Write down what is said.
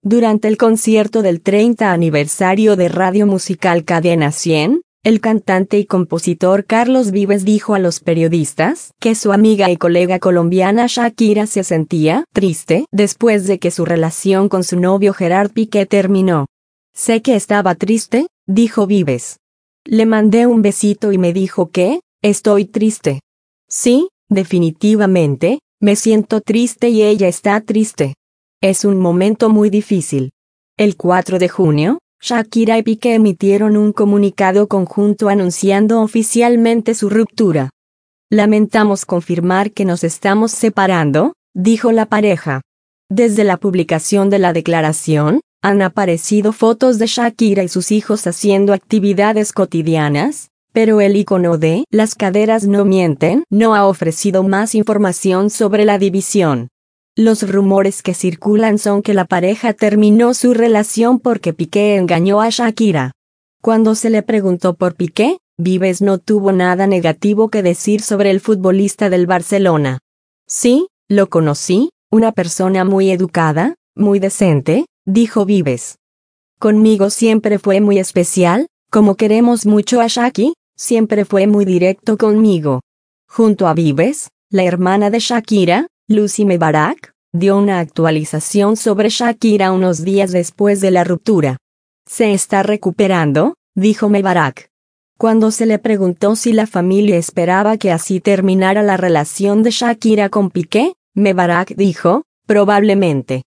Durante el concierto del 30 aniversario de Radio Musical Cadena 100, el cantante y compositor Carlos Vives dijo a los periodistas que su amiga y colega colombiana Shakira se sentía triste después de que su relación con su novio Gerard Piqué terminó. Sé que estaba triste, dijo Vives. Le mandé un besito y me dijo que, estoy triste. Sí, definitivamente, me siento triste y ella está triste. Es un momento muy difícil. El 4 de junio, Shakira y Piqué emitieron un comunicado conjunto anunciando oficialmente su ruptura. Lamentamos confirmar que nos estamos separando, dijo la pareja. Desde la publicación de la declaración, han aparecido fotos de Shakira y sus hijos haciendo actividades cotidianas, pero el icono de "Las caderas no mienten" no ha ofrecido más información sobre la división. Los rumores que circulan son que la pareja terminó su relación porque Piqué engañó a Shakira. Cuando se le preguntó por Piqué, Vives no tuvo nada negativo que decir sobre el futbolista del Barcelona. Sí, lo conocí, una persona muy educada, muy decente, dijo Vives. Conmigo siempre fue muy especial, como queremos mucho a Shaki, siempre fue muy directo conmigo. Junto a Vives, la hermana de Shakira, Lucy Mebarak, dio una actualización sobre Shakira unos días después de la ruptura. Se está recuperando, dijo Mebarak. Cuando se le preguntó si la familia esperaba que así terminara la relación de Shakira con Piqué, Mebarak dijo, probablemente.